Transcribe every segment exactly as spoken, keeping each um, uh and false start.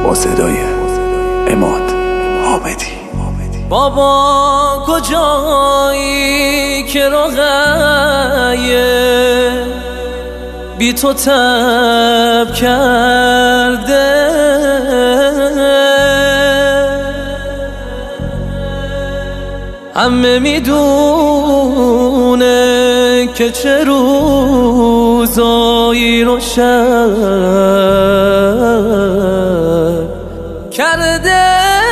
با صدای عماد عابدی. بابا کجایی که رقیه بی تو تب کرده، همه میدونه که چه روزایی رو شب کرده.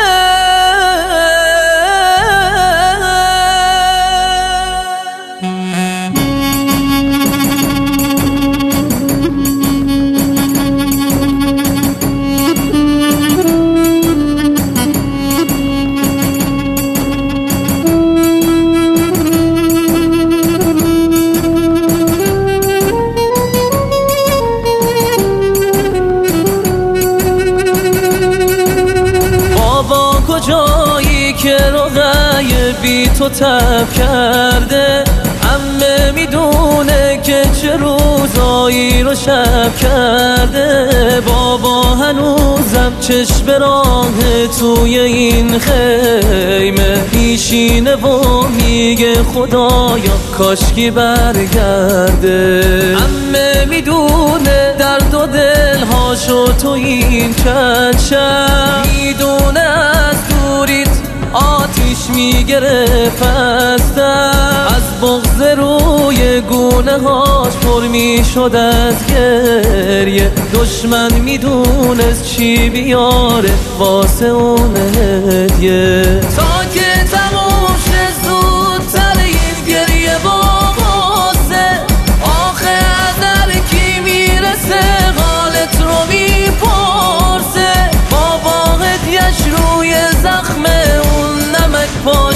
کجایی که رقیه بی تو تب کرده، همه میدونه که چه روزایی رو شب کرده. بابا هنوزم چشم راه توی این خیمه میشینه و میگه خدایا کاشکی برگرده. همه میدونه درد و دلهاشو تو این چند شب، میدونه از دوریت آتیش میگرفت هستم، از بغض روی گونه هاش پر میشد از گریه. دشمن میدونست چی بیاره واسه اون هدیه، تا که تموم شه زودتر این گریه باباسه. آخه از هر کی میرسه حالت رو میپرسه، بابا هدیه‌اش روی زخم اون نمک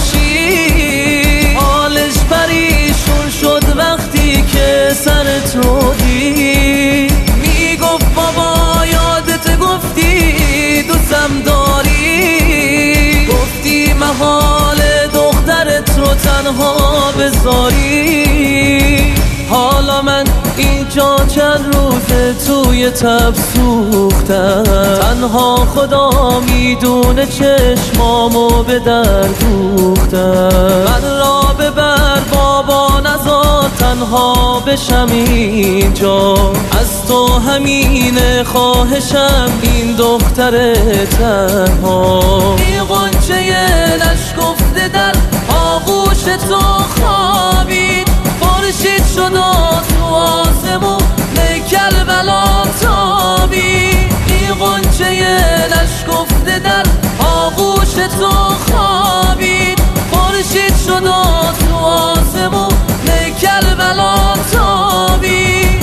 پاشی. حالش پریشون شد وقتی که سرت رو دید، میگفت بابا یادت گفتی دوستم داری، گفتی محال دخترت رو تنها بذاری. حالا من اینجا چند روزه توی تب سوختم، تنها خدا میدونه چشمامو به در دوختم. من را ببر بابا نذار تنها بشم اینجا، از تو همینه خواهشم این دختر تنها. این غنچه نشکفته در آغوش تو خوابید، خورشید شد تو آسمون کربلا تابید. این غنچه نشکفته در آغوش تو خوابید، خورشید شد تو آسمون کربلا تابید.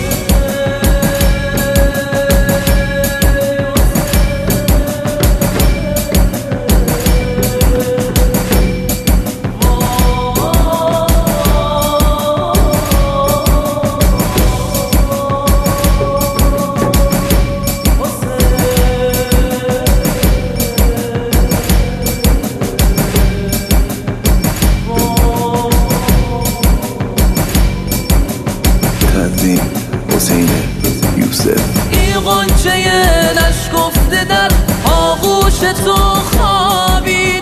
حسین یوسف. این غنچه نشکفته در آغوش تو خوابید،